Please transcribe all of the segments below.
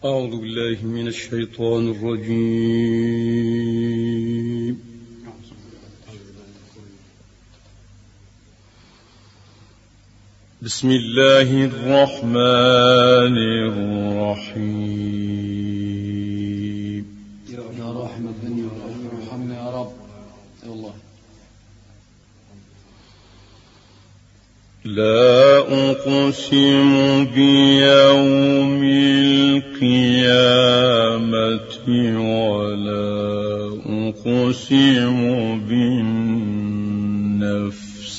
أعوذ بالله من الشيطان الرجيم. بسم الله الرحمن الرحيم. يا رحمة يا رب ارحمنا يا رب. يا الله. لا أقسم بيوم القيامة ولا أقسم بالنفس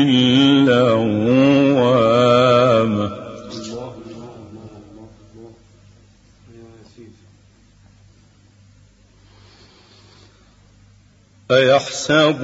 اللوامة. أيحسب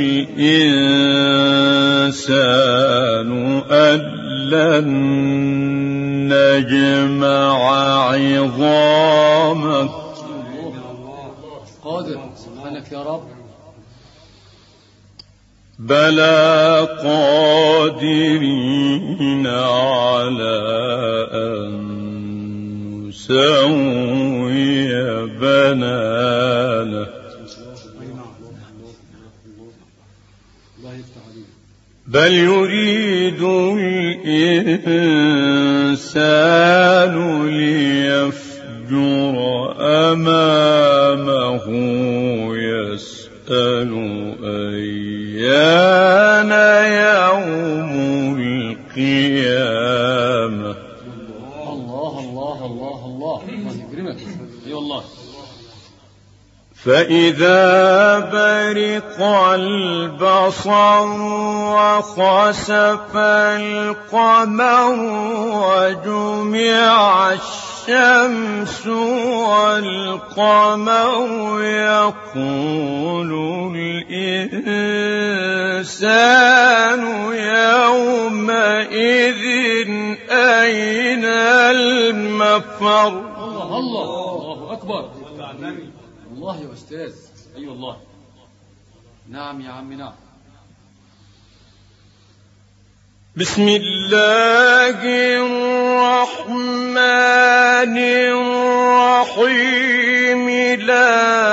الإنسان أن لن نجمع عظامه. قادر سبحانك يا رب. بلى قادرين على أن نسوي بنانه. بل يريد الإنسان ليفجر أمامه يسأل أيان يوم القيامة. الله الله الله الله الله يكرمك. أي والله. فإذا برق البصر وخسف القمر وجمع الشمس والقمر يقول الإنسان يومئذ أين المفر. الله الله الله أكبر. الله يا أستاذ. أي والله. نعم يا عم نعم. بسم الله الرحمن الرحيم. لا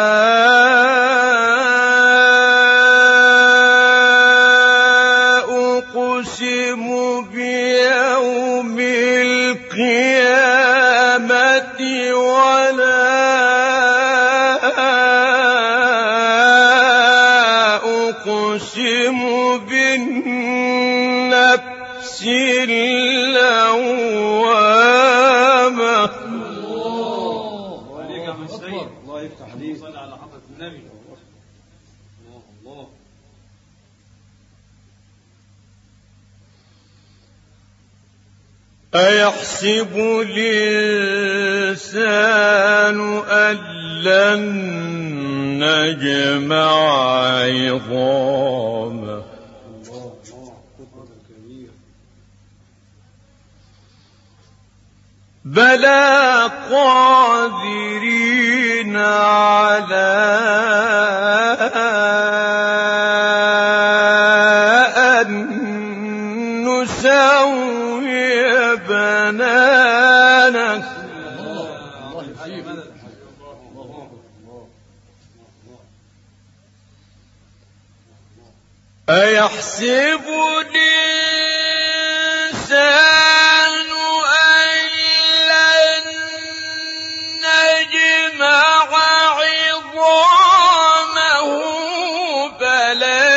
أقسم بيوم القيامة ولا أقسم بالنفس اللوامة. الله يفتح عليك. صل على حضرة النبي. الله. أيحسب الإنسان أن لن نجمع عظامه. بلى قادرين على أن نسوي بنانه. أيحسب الإنسان أن لن نجمع عظامه. بلى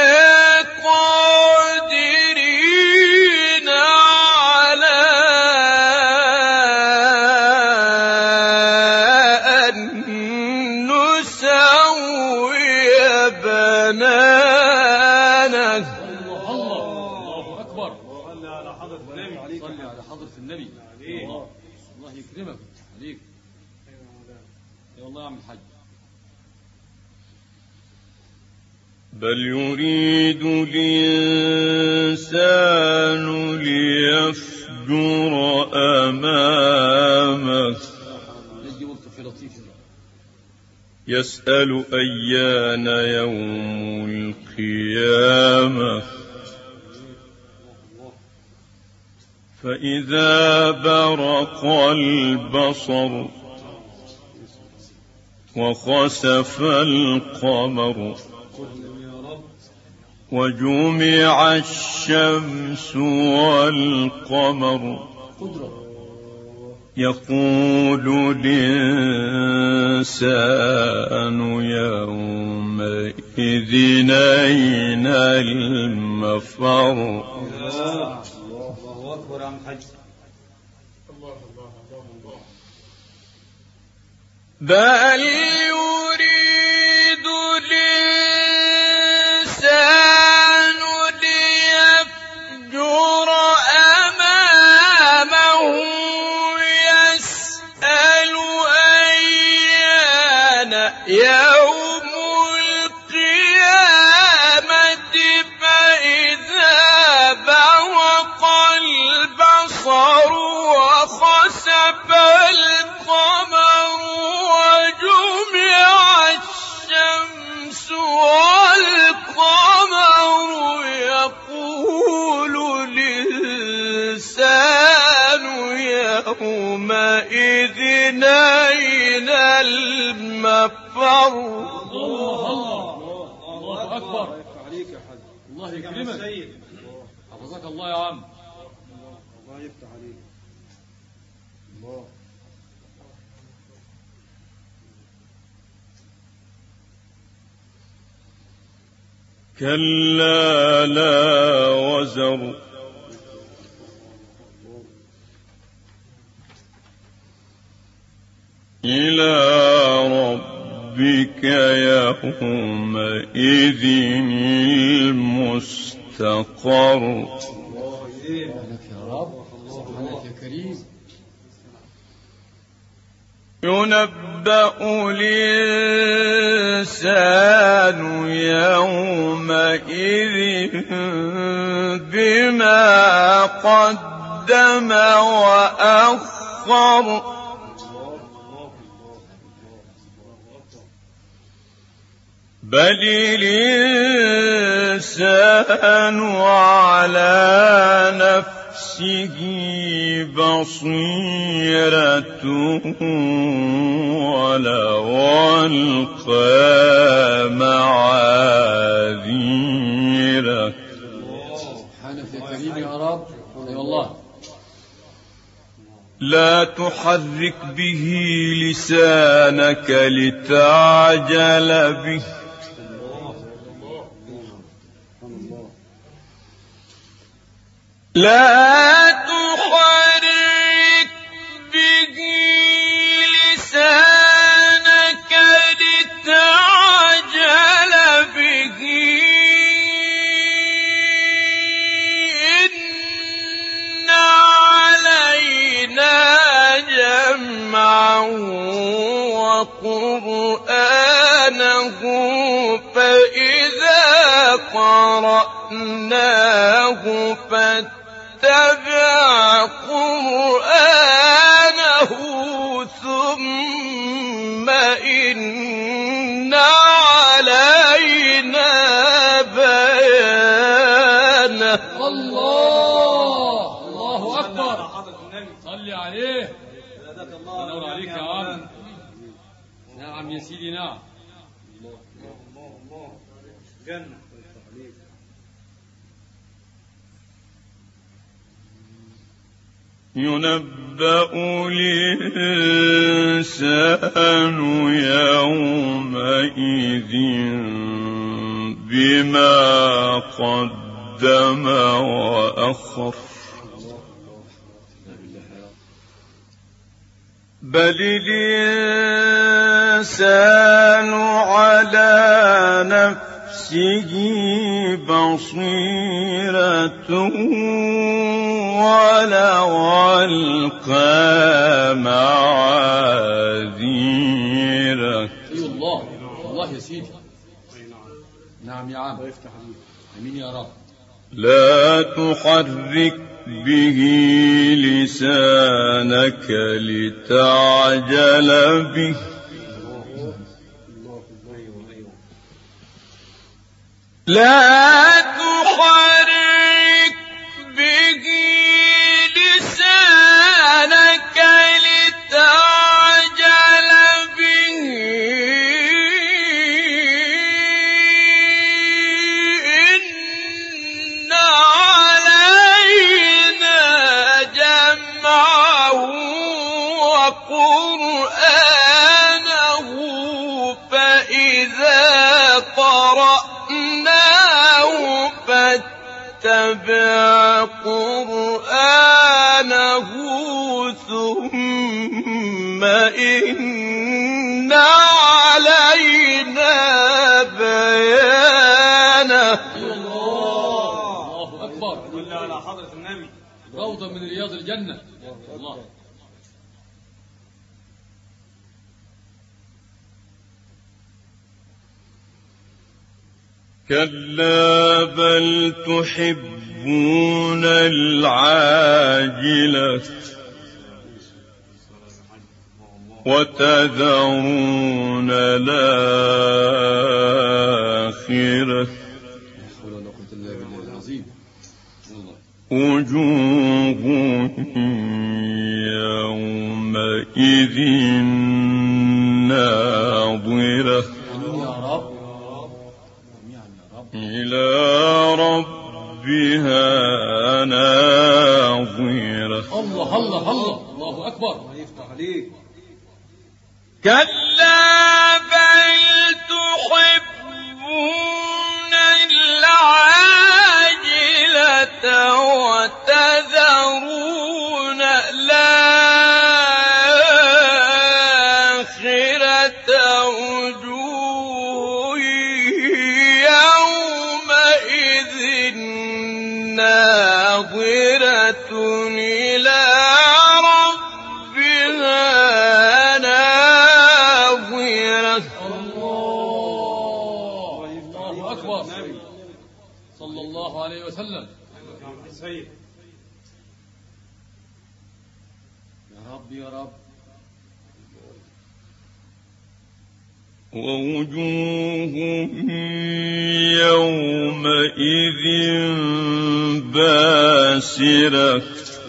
قادرين على أن نسوي بنانه. الله أكبر. صل على حضرة النبي. صل على حضرة النبي. الله يكرمك عليك. يا الله يا عم الحاج. بل يريد الإنسان ليفجر أمامه. يسأل أيان يوم القيامة. فإذا برق البصر وخسف القمر وجمع الشمس والقمر يقول الإنسان يومئذ أين المفر. الله أكبر يا عم حاج. بل يريد الإنسان ليفجر أمامه يسأل أيان يوم القيامة فإذا برق البصر وخسف القمر وجمع الشمس والقمر يقول الإنسان يومئذ أين المفر. الله أكبر. عليك يا حاج. الله يكرمك. حفظك الله يا عم. الله يفتح عليك. الله. كلا لا وزر إلى ربك يومئذ المستقر. سبحانك يا رب، سبحانك يا كريم. ينبأ الإنسان يومئذ بما قدم وأخر. بل الإنسان على نفسه بصيرة ولو ألقى معاذيره. سبحانك يا كريم يا رب. اي والله. لا تحرك به لسانك لتعجل به لا تحرك به لسانك لتعجل به إن علينا جمعه وقرآنه فإذا قرأناه فاتبع قرآنه ثم إن علينا بيانه. الله أكبر. صلي عليه. نور عليك يا عم. نعم يا سيدي نعم. جنة. ينبأ الإنسان يومئذ بما قدم وأخر. بل الإنسان على نفسه بصيرة ولو ألقى معاذيره. اي الله. الله يا سيدي. نعم يا عم. امين يا رب. لا تحرك به لسانك لتعجل به لا تحرك به لسانك لتعجل به وقرآنه فإذا قرأناه فاتبع قرآنه ثم إن علينا بيانه. الله أكبر. صل على حضرة النبي. روضة من رياض الجنة. الله. كلا بل تحبون العاجلة وتذرون الآخرة وجوه يومئذ ناظرة إلى ربها ناظرة. الله الله الله. الله أكبر. الله يفتح عليك. كلا بل تحبون العاجلة وتذرون الآخرة وجوه يومئذ ناظرة إلى ربها ناظرة. الله أكبر. صلى الله عليه وسلم. يا رب يا رب. ووجوه يومئذ باسرة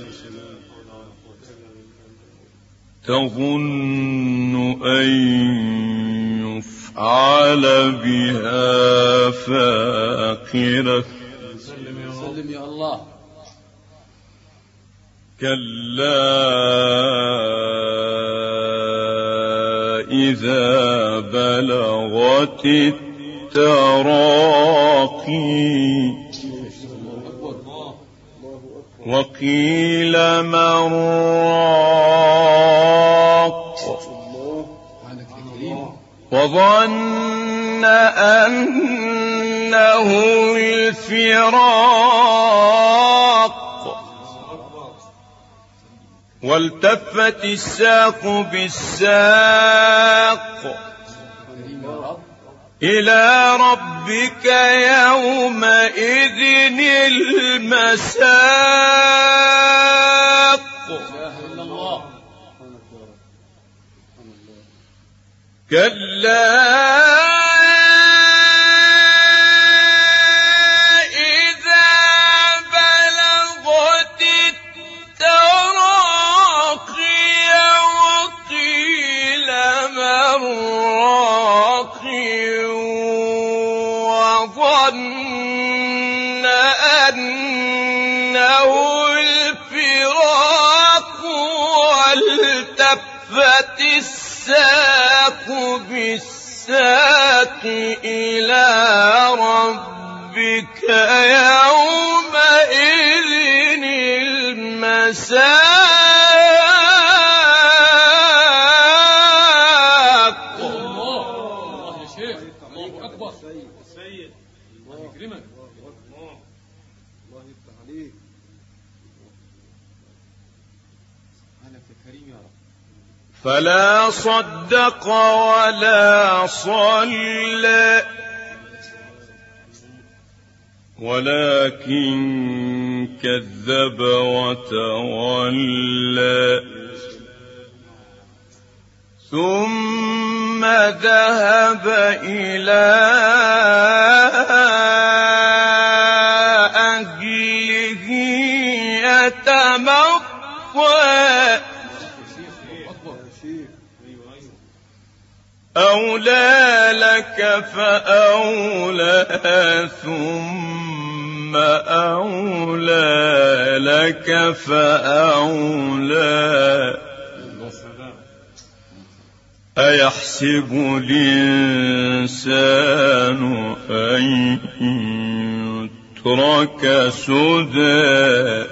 تظن أن يفعل بها فاقرة. سلم يا الله. كلا إذا بلغت التراقي وقيل من راق وظن أنه الفراق والتفت الساق بالساق إلى ربك يومئذ المساق. كلا وظن أنه الفراق والتفت الساق بالساق إلى ربك يومئذ المساق. الله يا شيخ. الله أكبر. سيد. الله يكرمك. الله يفتح عليك. سبحانك يا كريم يا رب. فلا صدق ولا صلى ولكن كذب وتولى ثم ذهب إلى أهله يتمطى أولى لك فأولى ثم أولى لك فأولى. أيحسب الإنسان أن يترك سدى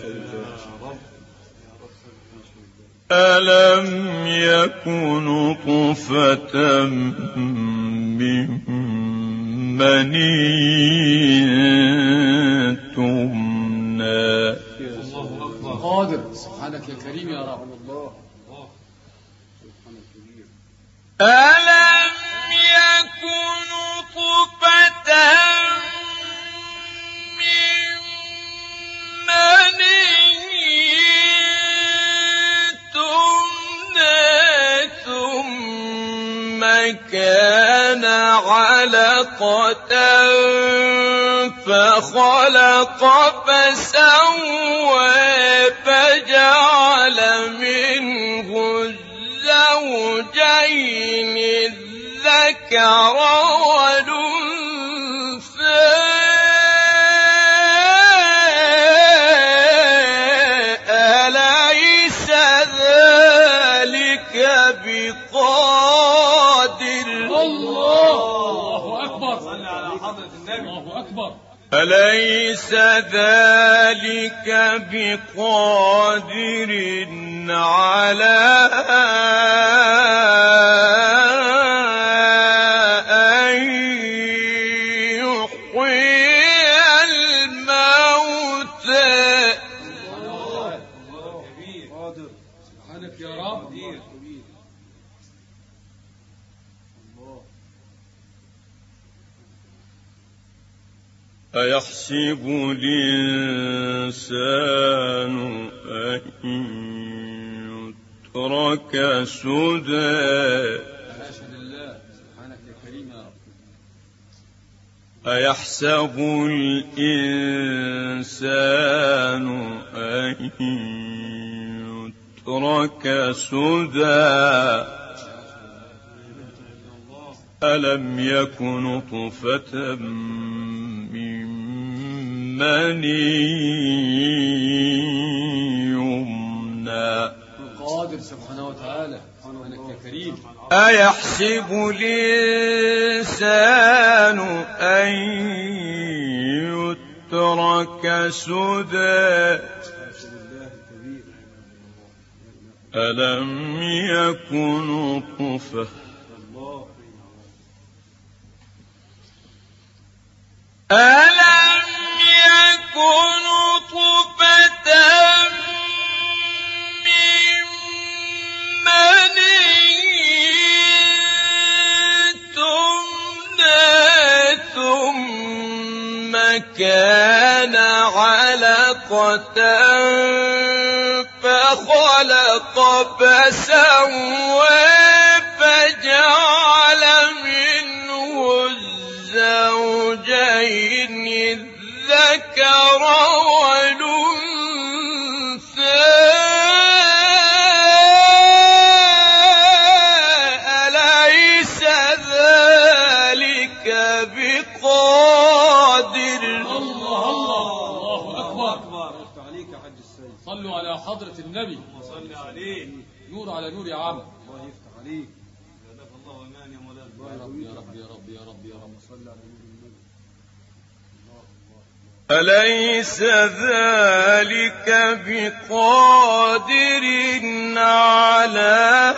ألم يكن نطفة من مني تمنى. قادر سبحانك يا كريم يا رب. ألم يكن نطفة من مني تمنى ثم كان علقة فخلق فسوى فجعل منه الزوجين الذكر والأنثى أليس ذلك بقادر. الله أكبر. صل على حضرة النبي. الله أكبر. أليس ذلك بقادر على أن يحيي الموتى. سبحانك يا رب. أيحسب الإنسان أن يترك سدى حاشا لله سبحانك يا كريم يا رب. أيحسب الإنسان أن يترك سدى ألم يكن نطفة من مني يمنى. قادر سبحانه وتعالى سبحانك يا كريم. أيحسب الإنسان أن يترك سدى ألم يكن نطفة ألم يكن نطفة من مني تمنى ثم كان علقة فخلق فسوى فجعل منه الزوجين الذكر والأنثى أليس ذلك بقادر. الله أكبر. عليك يا حاج السيد. صلوا على حضرة النبي. صل عليه. نور على نور يا عم. الله يفتح عليك. جزاك الله امان يا مولانا. يا رب يا رب يا رب يا رب يا رب. صل على النبي. أليس ذلك بقادر على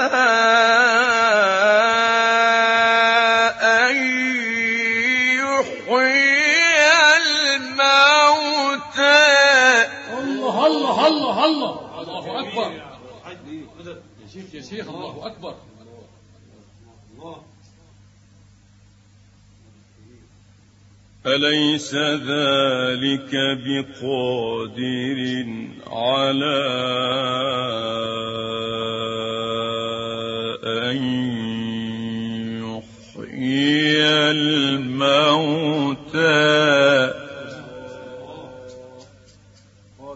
أن يحيي الموتى. الله الله الله الله. الله أكبر. يا شيخ يا شيخ الله أكبر. أليس ذلك بقادر على أن يحيي الموتى